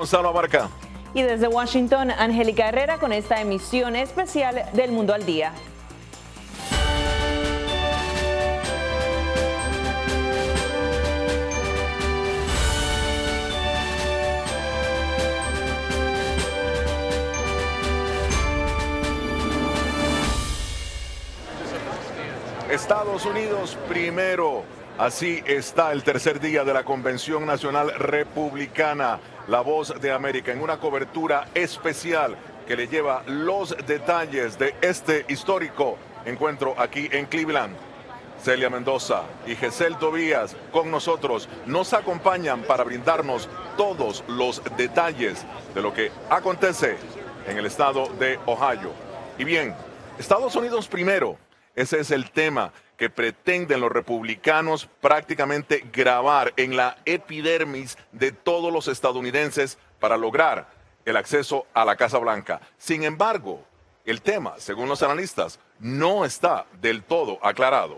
Gonzalo Abarca. Y desde Washington, Angélica Herrera con esta emisión especial del Mundo al Día. Estados Unidos primero. Así está el tercer día de la Convención Nacional Republicana. La Voz de América en una cobertura especial que le lleva los detalles de este histórico encuentro aquí en Cleveland. Celia Mendoza y Gesell Tobías con nosotros nos acompañan para brindarnos todos los detalles de lo que acontece en el estado de Ohio. Y bien, Estados Unidos primero. Ese es el tema que pretenden los republicanos prácticamente grabar en la epidermis de todos los estadounidenses para lograr el acceso a la Casa Blanca. Sin embargo, el tema, según los analistas, no está del todo aclarado.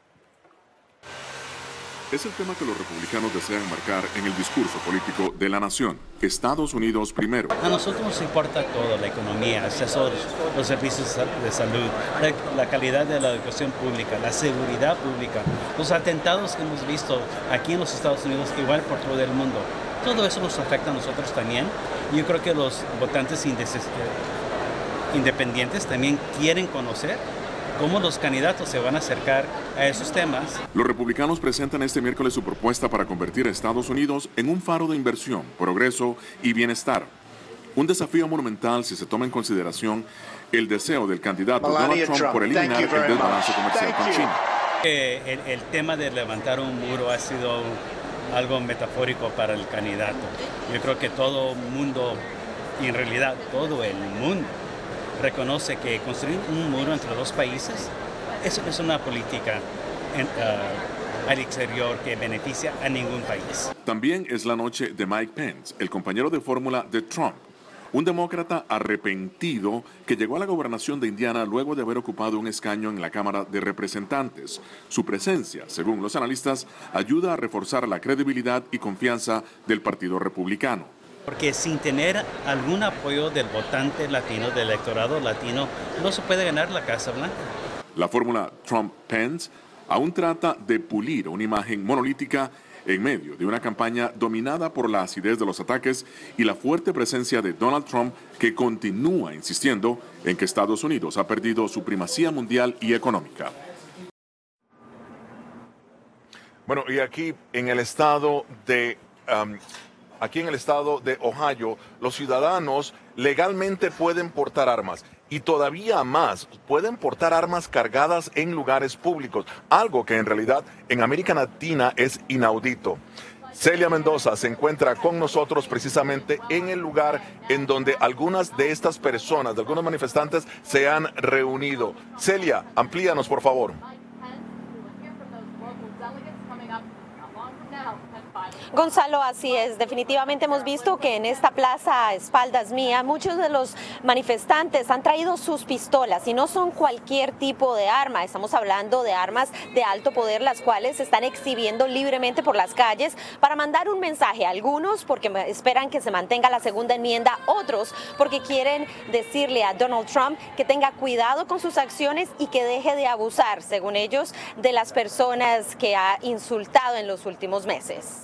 Es el tema que los republicanos desean marcar en el discurso político de la nación. Estados Unidos primero. A nosotros nos importa todo, la economía, acceso a los servicios de salud, la calidad de la educación pública, la seguridad pública, los atentados que hemos visto aquí en los Estados Unidos, igual por todo el mundo. Todo eso nos afecta a nosotros también. Yo creo que los votantes independientes también quieren conocer cómo los candidatos se van a acercar a esos temas. Los republicanos presentan este miércoles su propuesta para convertir a Estados Unidos en un faro de inversión, progreso y bienestar. Un desafío monumental si se toma en consideración el deseo del candidato Donald Trump por eliminar el desbalance comercial con China. El tema de levantar un muro ha sido algo metafórico para el candidato. Yo creo que todo el mundo, y en realidad todo el mundo, reconoce que construir un muro entre dos países es una política al exterior que beneficia a ningún país. También es la noche de Mike Pence, el compañero de fórmula de Trump, un demócrata arrepentido que llegó a la gobernación de Indiana luego de haber ocupado un escaño en la Cámara de Representantes. Su presencia, según los analistas, ayuda a reforzar la credibilidad y confianza del Partido Republicano. Porque sin tener algún apoyo del votante latino, del electorado latino, no se puede ganar la Casa Blanca. La fórmula Trump-Pence aún trata de pulir una imagen monolítica en medio de una campaña dominada por la acidez de los ataques y la fuerte presencia de Donald Trump, que continúa insistiendo en que Estados Unidos ha perdido su primacía mundial y económica. Bueno, y aquí en el estado de Ohio, los ciudadanos legalmente pueden portar armas y todavía más pueden portar armas cargadas en lugares públicos, algo que en realidad en América Latina es inaudito. Celia Mendoza se encuentra con nosotros precisamente en el lugar en donde algunas de estas personas, de algunos manifestantes, se han reunido. Celia, amplíanos por favor. Gonzalo, así es. Definitivamente hemos visto que en esta plaza a espaldas mía, muchos de los manifestantes han traído sus pistolas y no son cualquier tipo de arma. Estamos hablando de armas de alto poder, las cuales se están exhibiendo libremente por las calles para mandar un mensaje. Algunos porque esperan que se mantenga la segunda enmienda, otros porque quieren decirle a Donald Trump que tenga cuidado con sus acciones y que deje de abusar, según ellos, de las personas que ha insultado en los últimos meses.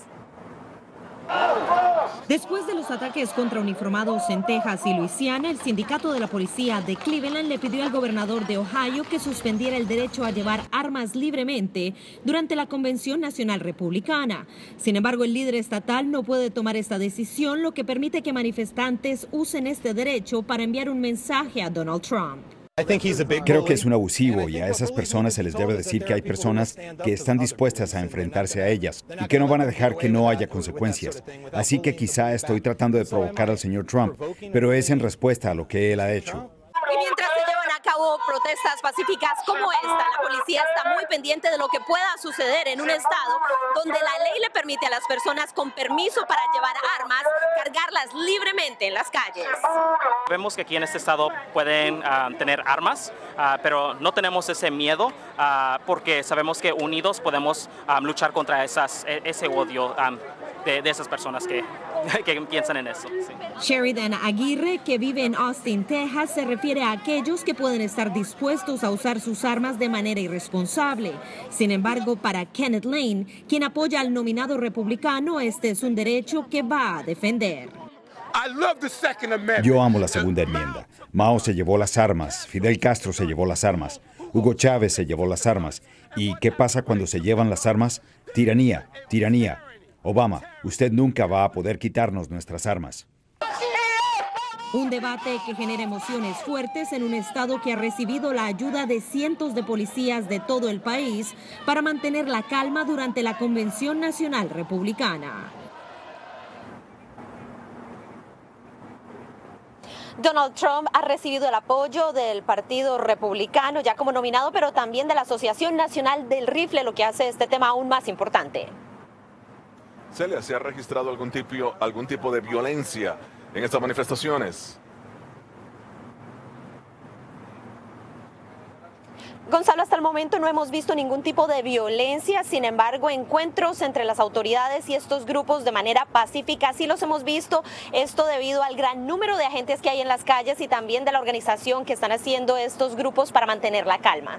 Después de los ataques contra uniformados en Texas y Luisiana, el sindicato de la policía de Cleveland le pidió al gobernador de Ohio que suspendiera el derecho a llevar armas libremente durante la Convención Nacional Republicana. Sin embargo, el líder estatal no puede tomar esta decisión, lo que permite que manifestantes usen este derecho para enviar un mensaje a Donald Trump. Creo que es un abusivo y a esas personas se les debe decir que hay personas que están dispuestas a enfrentarse a ellas y que no van a dejar que no haya consecuencias. Así que quizá estoy tratando de provocar al señor Trump, pero es en respuesta a lo que él ha hecho. Y mientras se llevan a cabo protestas pacíficas como esta, la policía está muy pendiente de lo que pueda suceder en un estado donde la ley le permite a las personas con permiso para llevar armas cargarlas libremente en las calles. Vemos que aquí en este estado pueden tener armas, pero no tenemos ese miedo porque sabemos que unidos podemos luchar contra ese odio. de esas personas que piensan en eso. Sí. Sheridan Aguirre, que vive en Austin, Texas, se refiere a aquellos que pueden estar dispuestos a usar sus armas de manera irresponsable. Sin embargo, para Kenneth Lane, quien apoya al nominado republicano, este es un derecho que va a defender. Yo amo la segunda enmienda. Mao se llevó las armas, Fidel Castro se llevó las armas, Hugo Chávez se llevó las armas. ¿Y qué pasa cuando se llevan las armas? Tiranía, tiranía. Obama, usted nunca va a poder quitarnos nuestras armas. Un debate que genera emociones fuertes en un estado que ha recibido la ayuda de cientos de policías de todo el país para mantener la calma durante la Convención Nacional Republicana. Donald Trump ha recibido el apoyo del Partido Republicano ya como nominado, pero también de la Asociación Nacional del Rifle, lo que hace este tema aún más importante. Celia, ¿se ha registrado algún tipo de violencia en estas manifestaciones? Gonzalo, hasta el momento no hemos visto ningún tipo de violencia, sin embargo, encuentros entre las autoridades y estos grupos de manera pacífica sí los hemos visto, esto debido al gran número de agentes que hay en las calles y también de la organización que están haciendo estos grupos para mantener la calma.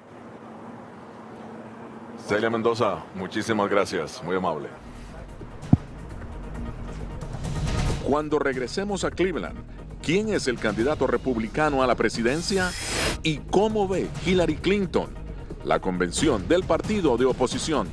Celia Mendoza, muchísimas gracias, muy amable. Cuando regresemos a Cleveland, ¿quién es el candidato republicano a la presidencia? ¿Y cómo ve Hillary Clinton la convención del partido de oposición?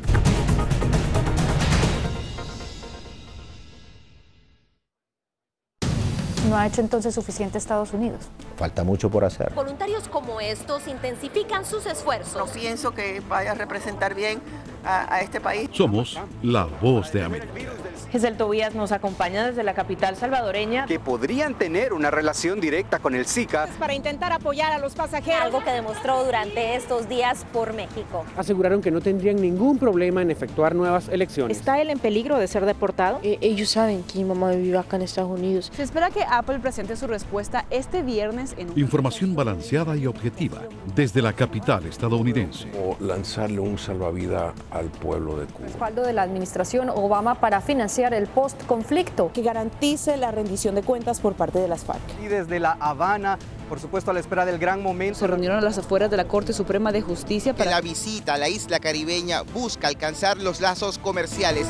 ¿No ha hecho entonces suficiente Estados Unidos? Falta mucho por hacer. Voluntarios como estos intensifican sus esfuerzos. No pienso que vaya a representar bien a este país. Somos la voz de América. Giselle Tobías nos acompaña desde la capital salvadoreña. Que podrían tener una relación directa con el Zika. Para intentar apoyar a los pasajeros. Algo que demostró durante estos días por México. Aseguraron que no tendrían ningún problema en efectuar nuevas elecciones. ¿Está él en peligro de ser deportado? Ellos saben que mi mamá vive acá en Estados Unidos. Se espera que Apple presente su respuesta este viernes en Información balanceada y objetiva desde la capital estadounidense. O lanzarle un salvavidas al pueblo de Cuba. Respaldo de la administración Obama para financiar el post-conflicto. Que garantice la rendición de cuentas por parte de las FARC. Y desde La Habana, por supuesto a la espera del gran momento. Se reunieron a las afueras de la Corte Suprema de Justicia para... La visita a la isla caribeña busca alcanzar los lazos comerciales.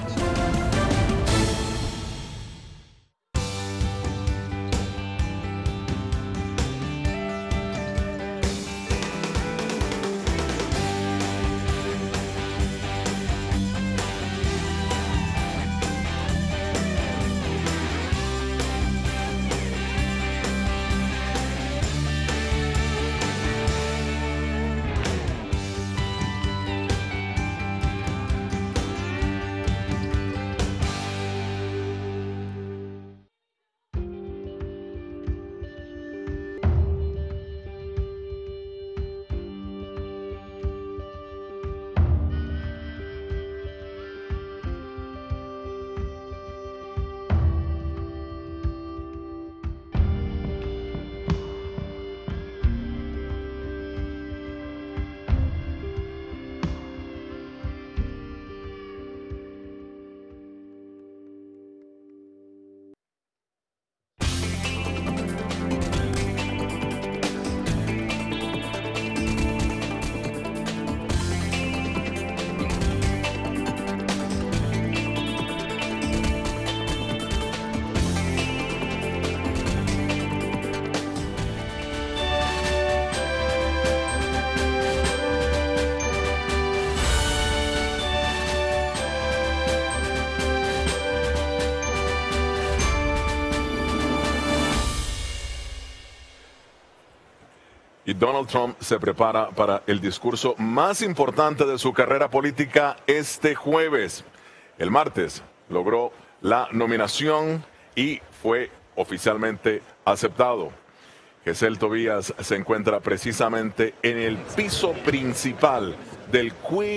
Y Donald Trump se prepara para el discurso más importante de su carrera política este jueves. El martes logró la nominación y fue oficialmente aceptado. Giselle Tobías se encuentra precisamente en el piso principal del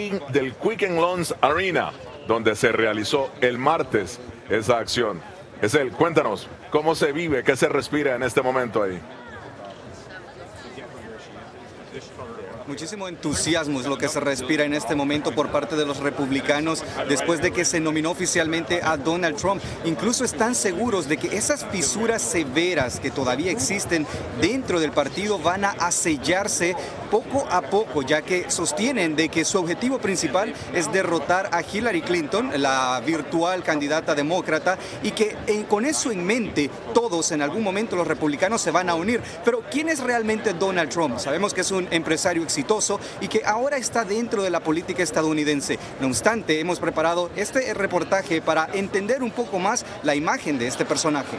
Quicken Loans Arena, donde se realizó el martes esa acción. Giselle, cuéntanos, ¿cómo se vive, qué se respira en este momento ahí? Muchísimo entusiasmo es lo que se respira en este momento por parte de los republicanos después de que se nominó oficialmente a Donald Trump. Incluso están seguros de que esas fisuras severas que todavía existen dentro del partido van a sellarse poco a poco, ya que sostienen de que su objetivo principal es derrotar a Hillary Clinton, la virtual candidata demócrata, y que con eso en mente todos en algún momento los republicanos se van a unir. Pero ¿quién es realmente Donald Trump? Sabemos que es un empresario exitoso y que ahora está dentro de la política estadounidense. No obstante, hemos preparado este reportaje para entender un poco más la imagen de este personaje.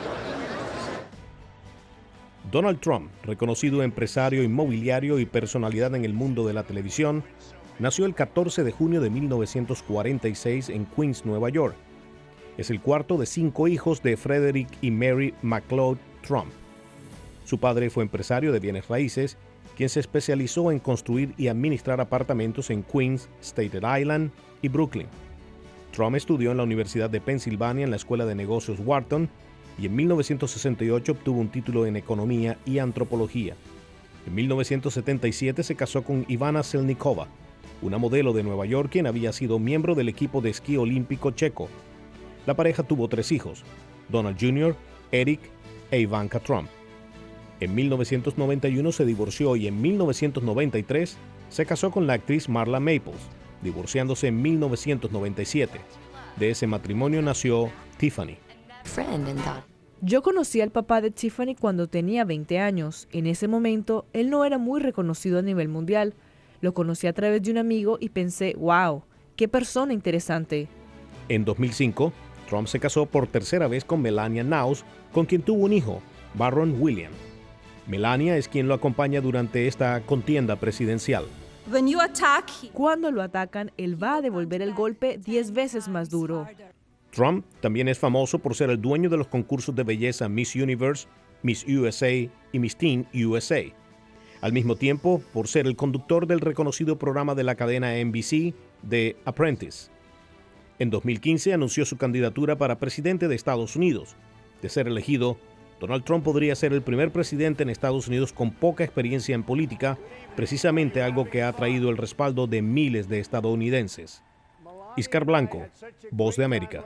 Donald Trump, reconocido empresario inmobiliario y personalidad en el mundo de la televisión, nació el 14 de junio de 1946 en Queens, Nueva York. Es el cuarto de 5 hijos de Frederick y Mary McLeod Trump. Su padre fue empresario de bienes raíces, quien se especializó en construir y administrar apartamentos en Queens, Staten Island y Brooklyn. Trump estudió en la Universidad de Pensilvania en la Escuela de Negocios Wharton y en 1968 obtuvo un título en Economía y Antropología. En 1977 se casó con Ivana Selnikova, una modelo de Nueva York quien había sido miembro del equipo de esquí olímpico checo. La pareja tuvo 3 hijos, Donald Jr., Eric e Ivanka Trump. En 1991 se divorció y en 1993 se casó con la actriz Marla Maples, divorciándose en 1997. De ese matrimonio nació Tiffany. Yo conocí al papá de Tiffany cuando tenía 20 años. En ese momento, él no era muy reconocido a nivel mundial. Lo conocí a través de un amigo y pensé, wow, qué persona interesante. En 2005, Trump se casó por tercera vez con Melania Knauss, con quien tuvo un hijo, Barron William. Melania es quien lo acompaña durante esta contienda presidencial. Cuando lo atacan, él va a devolver el golpe 10 veces más duro. Trump también es famoso por ser el dueño de los concursos de belleza Miss Universe, Miss USA y Miss Teen USA. Al mismo tiempo, por ser el conductor del reconocido programa de la cadena NBC, The Apprentice. En 2015 anunció su candidatura para presidente de Estados Unidos. De ser elegido, Donald Trump podría ser el primer presidente en Estados Unidos con poca experiencia en política, precisamente algo que ha traído el respaldo de miles de estadounidenses. Iscar Blanco, Voz de América.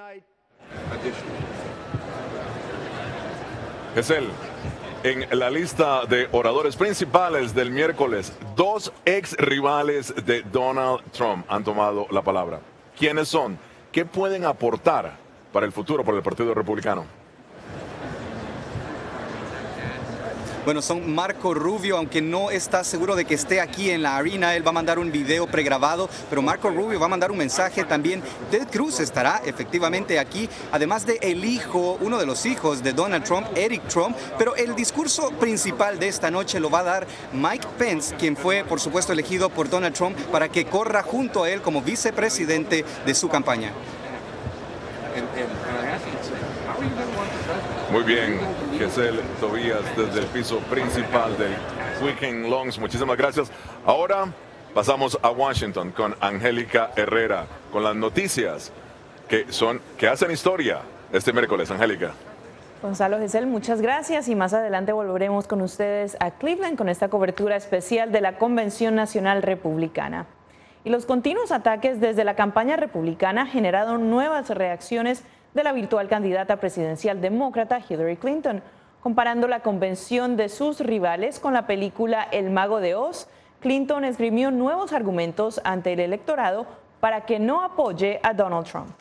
Gesell, en la lista de oradores principales del miércoles, 2 ex rivales de Donald Trump han tomado la palabra. ¿Quiénes son? ¿Qué pueden aportar para el futuro por el Partido Republicano? Bueno, son Marco Rubio, aunque no está seguro de que esté aquí en la arena, él va a mandar un video pregrabado, pero Marco Rubio va a mandar un mensaje también. Ted Cruz estará efectivamente aquí, además de el hijo, uno de los hijos de Donald Trump, Eric Trump, pero el discurso principal de esta noche lo va a dar Mike Pence, quien fue, por supuesto, elegido por Donald Trump para que corra junto a él como vicepresidente de su campaña. Muy bien, Gesell Tobías desde el piso principal del Weekend Longs. Muchísimas gracias. Ahora pasamos a Washington con Angélica Herrera, con las noticias que hacen historia este miércoles. Angélica. Gonzalo, Gesell, muchas gracias y más adelante volveremos con ustedes a Cleveland con esta cobertura especial de la Convención Nacional Republicana. Y los continuos ataques desde la campaña republicana generaron nuevas reacciones de la virtual candidata presidencial demócrata Hillary Clinton. Comparando la convención de sus rivales con la película El Mago de Oz, Clinton esgrimió nuevos argumentos ante el electorado para que no apoye a Donald Trump.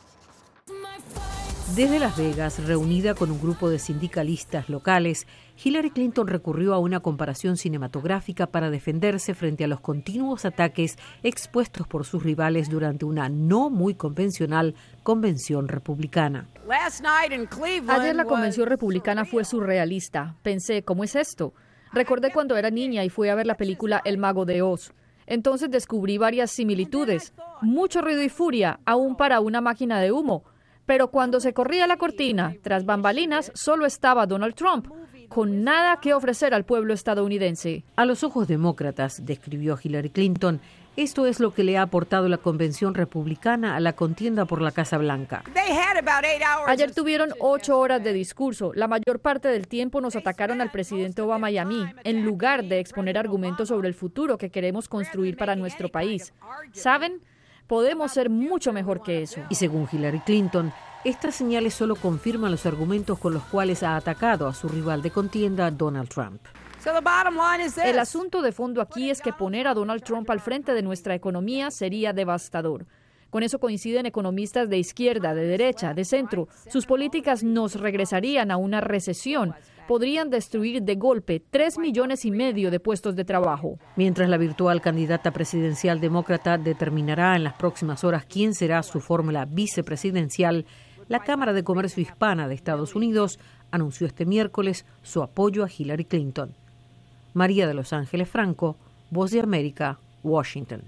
Desde Las Vegas, reunida con un grupo de sindicalistas locales, Hillary Clinton recurrió a una comparación cinematográfica para defenderse frente a los continuos ataques expuestos por sus rivales durante una no muy convencional convención republicana. Ayer la convención republicana fue surrealista. Pensé, ¿cómo es esto? Recordé cuando era niña y fui a ver la película El Mago de Oz. Entonces descubrí varias similitudes, mucho ruido y furia, aún para una máquina de humo. Pero cuando se corría la cortina, tras bambalinas, solo estaba Donald Trump, con nada que ofrecer al pueblo estadounidense. A los ojos demócratas, describió Hillary Clinton, Esto es lo que le ha aportado la convención republicana a la contienda por la Casa Blanca. Ayer tuvieron 8 horas de discurso. La mayor parte del tiempo nos atacaron al presidente Obama y a mí, en lugar de exponer argumentos sobre el futuro que queremos construir para nuestro país. ¿Saben? Podemos ser mucho mejor que eso. Y según Hillary Clinton, estas señales solo confirman los argumentos con los cuales ha atacado a su rival de contienda, Donald Trump. El asunto de fondo aquí es que poner a Donald Trump al frente de nuestra economía sería devastador. Con eso coinciden economistas de izquierda, de derecha, de centro. Sus políticas nos regresarían a una recesión. Podrían destruir de golpe 3,5 millones de puestos de trabajo. Mientras la virtual candidata presidencial demócrata determinará en las próximas horas quién será su fórmula vicepresidencial, la Cámara de Comercio Hispana de Estados Unidos anunció este miércoles su apoyo a Hillary Clinton. María de Los Ángeles Franco, Voz de América, Washington.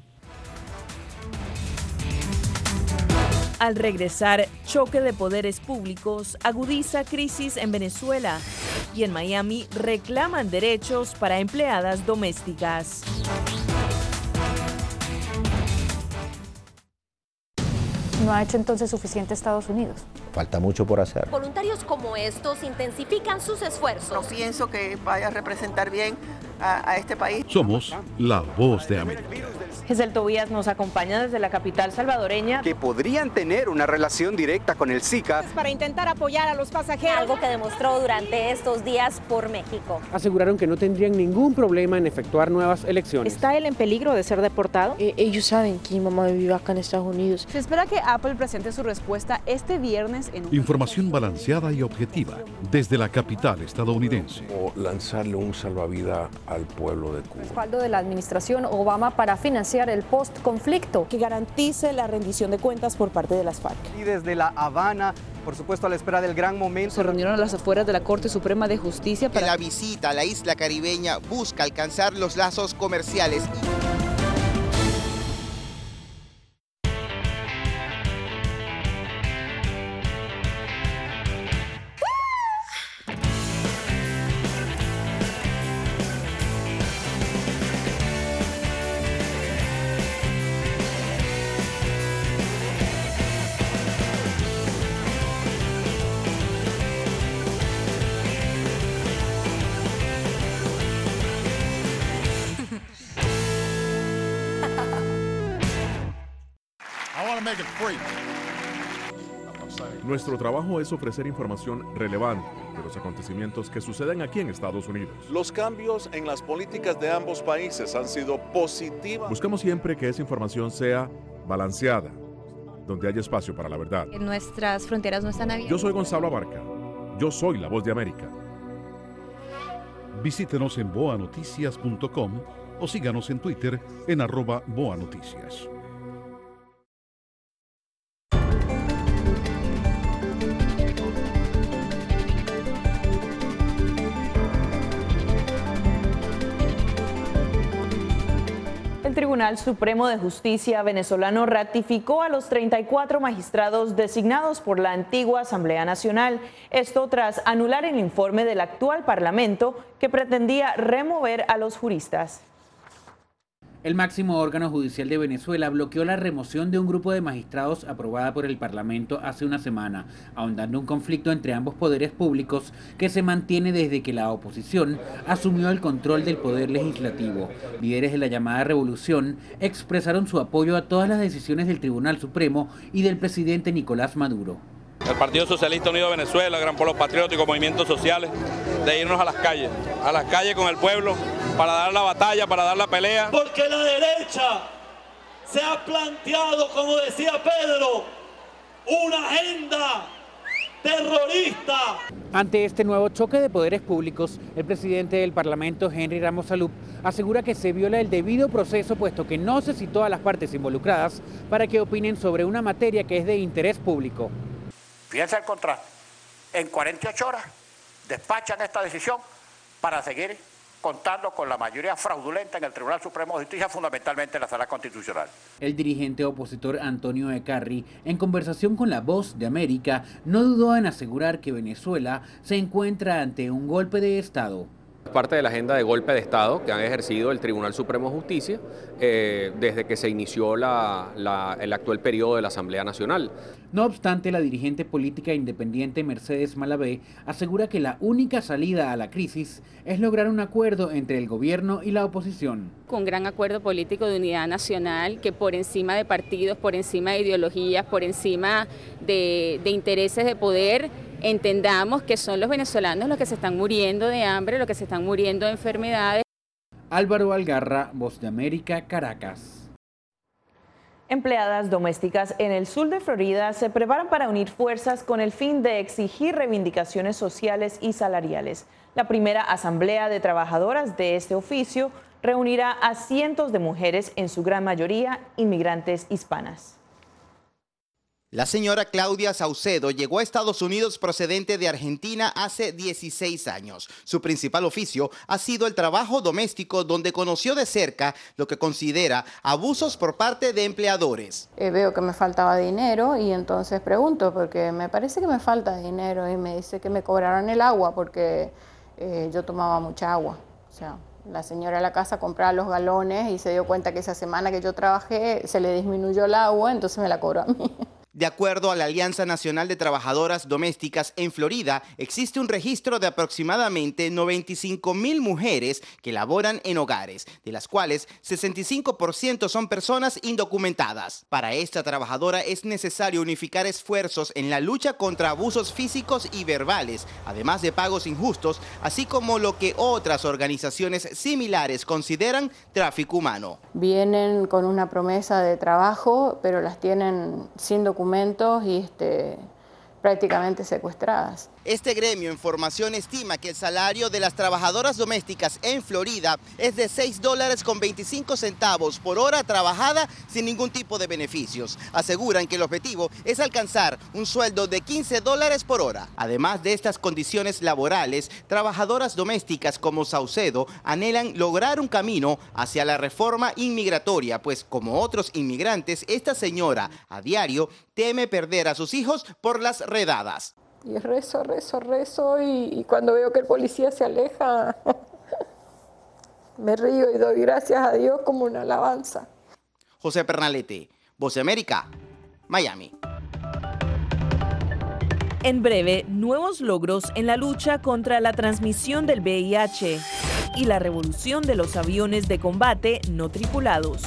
Al regresar, choque de poderes públicos agudiza crisis en Venezuela y en Miami reclaman derechos para empleadas domésticas. ¿No ha hecho entonces suficiente Estados Unidos? Falta mucho por hacer. Voluntarios como estos intensifican sus esfuerzos. No pienso que vaya a representar bien a este país. Somos la Voz de América. Giselle Tobías nos acompaña desde la capital salvadoreña. Que podrían tener una relación directa con el Zika. Para intentar apoyar a los pasajeros. Algo que demostró durante estos días por México. Aseguraron que no tendrían ningún problema en efectuar nuevas elecciones. ¿Está él en peligro de ser deportado? Ellos saben que mi mamá vive acá en Estados Unidos. Se espera que Apple presente su respuesta este viernes en un... Información balanceada y objetiva desde la capital estadounidense. O lanzarle un salvavidas al pueblo de Cuba. Respaldo de la administración Obama para financiar el post-conflicto. Que garantice la rendición de cuentas por parte de las FARC. Y desde La Habana, por supuesto a la espera del gran momento. Se reunieron a las afueras de la Corte Suprema de Justicia para... La visita a la isla caribeña busca alcanzar los lazos comerciales. Nuestro trabajo es ofrecer información relevante de los acontecimientos que suceden aquí en Estados Unidos. Los cambios en las políticas de ambos países han sido positivos. Buscamos siempre que esa información sea balanceada, donde haya espacio para la verdad. Nuestras fronteras no están abiertas. Yo soy Gonzalo Abarca. Yo soy la Voz de América. Visítenos en boanoticias.com o síganos en Twitter en @boanoticias. El Tribunal Supremo de Justicia venezolano ratificó a los 34 magistrados designados por la antigua Asamblea Nacional. Esto tras anular el informe del actual Parlamento que pretendía remover a los juristas. El máximo órgano judicial de Venezuela bloqueó la remoción de un grupo de magistrados aprobada por el Parlamento hace una semana, ahondando un conflicto entre ambos poderes públicos que se mantiene desde que la oposición asumió el control del poder legislativo. Líderes de la llamada revolución expresaron su apoyo a todas las decisiones del Tribunal Supremo y del presidente Nicolás Maduro. El Partido Socialista Unido de Venezuela, Gran Polo Patriótico, movimientos sociales, de irnos a las calles con el pueblo, para dar la batalla, para dar la pelea. Porque la derecha se ha planteado, como decía Pedro, una agenda terrorista. Ante este nuevo choque de poderes públicos, el presidente del Parlamento, Henry Ramos Salup, asegura que se viola el debido proceso, puesto que no se citó a las partes involucradas para que opinen sobre una materia que es de interés público. Fíjense el contraste. En 48 horas despachan esta decisión para seguir contando con la mayoría fraudulenta en el Tribunal Supremo de Justicia, fundamentalmente en la Sala Constitucional. El dirigente opositor Antonio Ecarri, en conversación con La Voz de América, no dudó en asegurar que Venezuela se encuentra ante un golpe de Estado. Parte de la agenda de golpe de Estado que han ejercido el Tribunal Supremo de Justicia desde que se inició el actual periodo de la Asamblea Nacional. No obstante, la dirigente política independiente Mercedes Malavé asegura que la única salida a la crisis es lograr un acuerdo entre el gobierno y la oposición. Con gran acuerdo político de unidad nacional que por encima de partidos, por encima de ideologías, por encima de intereses de poder, entendamos que son los venezolanos los que se están muriendo de hambre, los que se están muriendo de enfermedades. Álvaro Algarra, Voz de América, Caracas. Empleadas domésticas en el sur de Florida se preparan para unir fuerzas con el fin de exigir reivindicaciones sociales y salariales. La primera asamblea de trabajadoras de este oficio reunirá a cientos de mujeres, en su gran mayoría inmigrantes hispanas. La señora Claudia Saucedo llegó a Estados Unidos procedente de Argentina hace 16 años. Su principal oficio ha sido el trabajo doméstico, donde conoció de cerca lo que considera abusos por parte de empleadores. Veo que me faltaba dinero y entonces pregunto porque me parece que me falta dinero y me dice que me cobraron el agua porque yo tomaba mucha agua. O sea, la señora de la casa compraba los galones y se dio cuenta que esa semana que yo trabajé se le disminuyó el agua, entonces me la cobró a mí. De acuerdo a la Alianza Nacional de Trabajadoras Domésticas en Florida, existe un registro de aproximadamente 95,000 mujeres que laboran en hogares, de las cuales 65% son personas indocumentadas. Para esta trabajadora es necesario unificar esfuerzos en la lucha contra abusos físicos y verbales, además de pagos injustos, así como lo que otras organizaciones similares consideran tráfico humano. Vienen con una promesa de trabajo, pero las tienen sin documentos y prácticamente secuestradas. Este gremio en formación estima que el salario de las trabajadoras domésticas en Florida es de $6.25 por hora trabajada sin ningún tipo de beneficios. Aseguran que el objetivo es alcanzar un sueldo de $15 por hora. Además de estas condiciones laborales, trabajadoras domésticas como Saucedo anhelan lograr un camino hacia la reforma inmigratoria, pues como otros inmigrantes, esta señora a diario teme perder a sus hijos por las redadas. Y rezo y cuando veo que el policía se aleja, me río y doy gracias a Dios como una alabanza. José Pernalete, Voz de América, Miami. En breve, nuevos logros en la lucha contra la transmisión del VIH y la revolución de los aviones de combate no tripulados.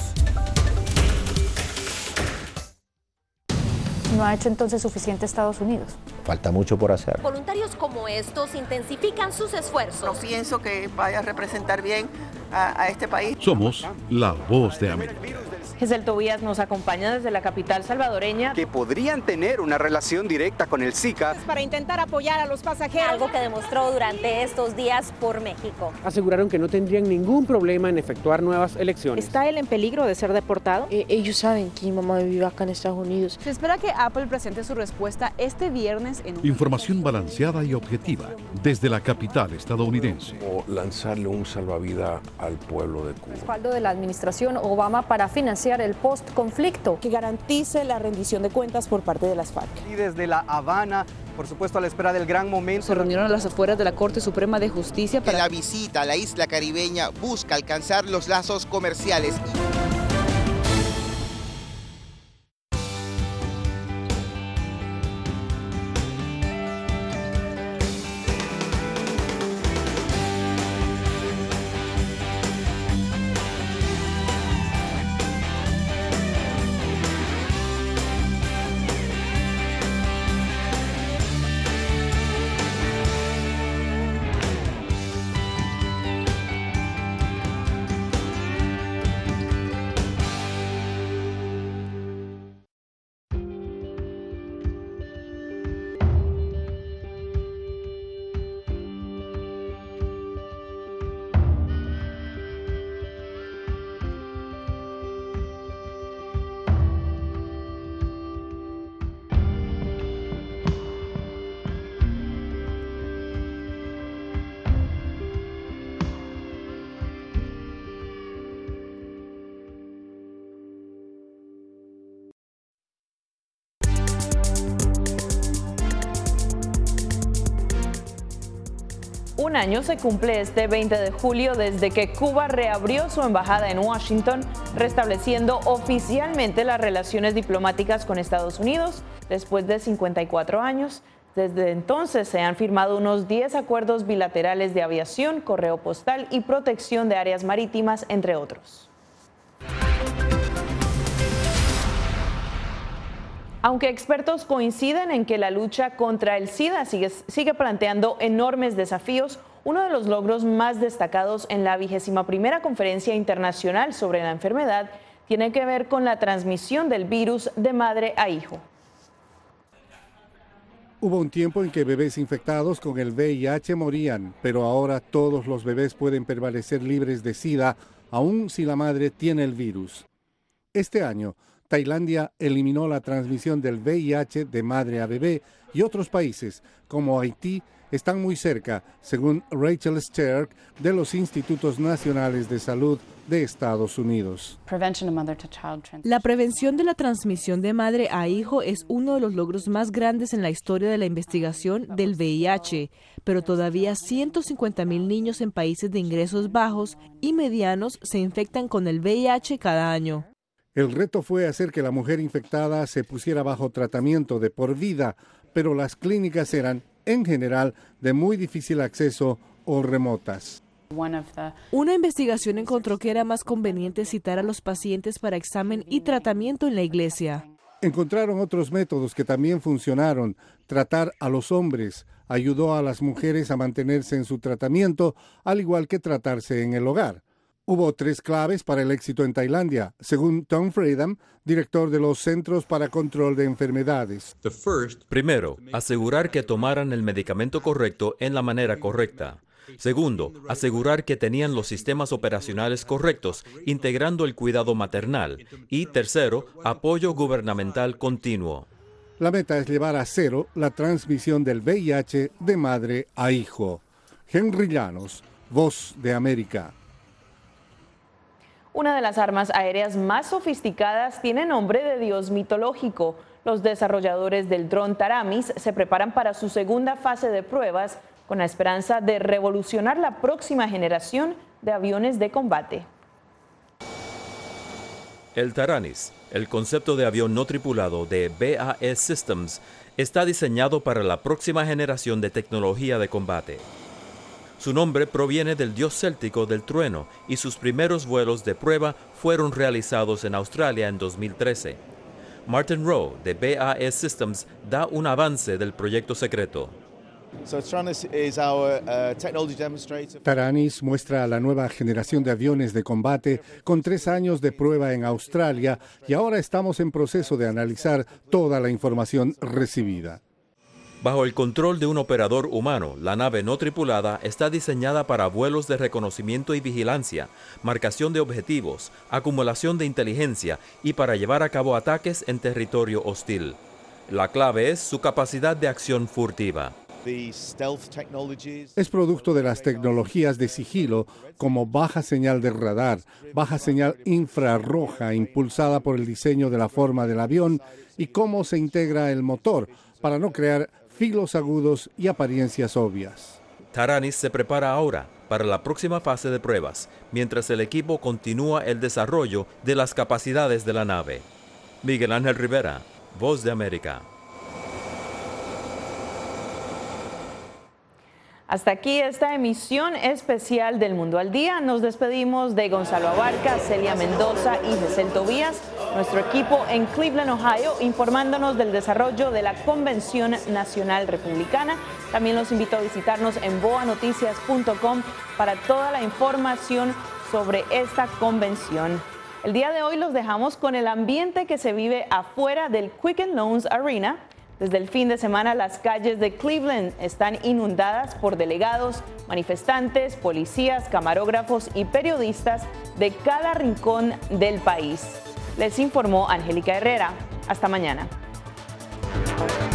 ¿No ha hecho entonces suficiente Estados Unidos? Falta mucho por hacer. Voluntarios como estos intensifican sus esfuerzos. No pienso que vaya a representar bien a este país. Somos la Voz de América. Gesell Tobías nos acompaña desde la capital salvadoreña. Que podrían tener una relación directa con el Zika. Para intentar apoyar a los pasajeros. Algo que demostró durante estos días por México. Aseguraron que no tendrían ningún problema en efectuar nuevas elecciones. ¿Está él en peligro de ser deportado? Ellos saben que mi mamá vive acá en Estados Unidos. Se espera que Apple presente su respuesta este viernes en un... Información balanceada y objetiva desde la capital estadounidense. O lanzarle un salvavidas al pueblo de Cuba. Respaldo de la administración Obama para financiar el post-conflicto. Que garantice la rendición de cuentas por parte de las FARC. Y desde La Habana, por supuesto a la espera del gran momento. Se reunieron a las afueras de la Corte Suprema de Justicia para... La visita a la isla caribeña busca alcanzar los lazos comerciales. Un año se cumple este 20 de julio desde que Cuba reabrió su embajada en Washington, restableciendo oficialmente las relaciones diplomáticas con Estados Unidos después de 54 años. Desde entonces se han firmado unos 10 acuerdos bilaterales de aviación, correo postal y protección de áreas marítimas, entre otros. Aunque expertos coinciden en que la lucha contra el SIDA sigue planteando enormes desafíos, uno de los logros más destacados en la 21ª Conferencia Internacional sobre la enfermedad tiene que ver con la transmisión del virus de madre a hijo. Hubo un tiempo en que bebés infectados con el VIH morían, pero ahora todos los bebés pueden permanecer libres de SIDA, aun si la madre tiene el virus. Este año, Tailandia eliminó la transmisión del VIH de madre a bebé y otros países, como Haití, están muy cerca, según Rachel Sterk, de los Institutos Nacionales de Salud de Estados Unidos. La prevención de la transmisión de madre a hijo es uno de los logros más grandes en la historia de la investigación del VIH, pero todavía 150.000 niños en países de ingresos bajos y medianos se infectan con el VIH cada año. El reto fue hacer que la mujer infectada se pusiera bajo tratamiento de por vida, pero las clínicas eran, en general, de muy difícil acceso o remotas. Una investigación encontró que era más conveniente citar a los pacientes para examen y tratamiento en la iglesia. Encontraron otros métodos que también funcionaron. Tratar a los hombres ayudó a las mujeres a mantenerse en su tratamiento, al igual que tratarse en el hogar. Hubo 3 claves para el éxito en Tailandia, según Tom Freedom, director de los Centros para Control de Enfermedades. Primero, asegurar que tomaran el medicamento correcto en la manera correcta. Segundo, asegurar que tenían los sistemas operacionales correctos, integrando el cuidado maternal. Y tercero, apoyo gubernamental continuo. La meta es llevar a cero la transmisión del VIH de madre a hijo. Henry Llanos, Voz de América. Una de las armas aéreas más sofisticadas tiene nombre de dios mitológico. Los desarrolladores del dron Taranis se preparan para su segunda fase de pruebas con la esperanza de revolucionar la próxima generación de aviones de combate. El Taranis, el concepto de avión no tripulado de BAE Systems, está diseñado para la próxima generación de tecnología de combate. Su nombre proviene del dios céltico del trueno y sus primeros vuelos de prueba fueron realizados en Australia en 2013. Martin Rowe, de BAE Systems, da un avance del proyecto secreto. Taranis muestra la nueva generación de aviones de combate con 3 años de prueba en Australia y ahora estamos en proceso de analizar toda la información recibida. Bajo el control de un operador humano, la nave no tripulada está diseñada para vuelos de reconocimiento y vigilancia, marcación de objetivos, acumulación de inteligencia y para llevar a cabo ataques en territorio hostil. La clave es su capacidad de acción furtiva. Es producto de las tecnologías de sigilo como baja señal de radar, baja señal infrarroja impulsada por el diseño de la forma del avión y cómo se integra el motor para no crear filos agudos y apariencias obvias. Taranis se prepara ahora para la próxima fase de pruebas, mientras el equipo continúa el desarrollo de las capacidades de la nave. Miguel Ángel Rivera, Voz de América. Hasta aquí esta emisión especial del Mundo al Día. Nos despedimos de Gonzalo Abarca, Celia Mendoza y Gesell Tobías, nuestro equipo en Cleveland, Ohio, informándonos del desarrollo de la Convención Nacional Republicana. También los invito a visitarnos en boanoticias.com para toda la información sobre esta convención. El día de hoy los dejamos con el ambiente que se vive afuera del Quicken Loans Arena. Desde el fin de semana, las calles de Cleveland están inundadas por delegados, manifestantes, policías, camarógrafos y periodistas de cada rincón del país. Les informó Angélica Herrera. Hasta mañana.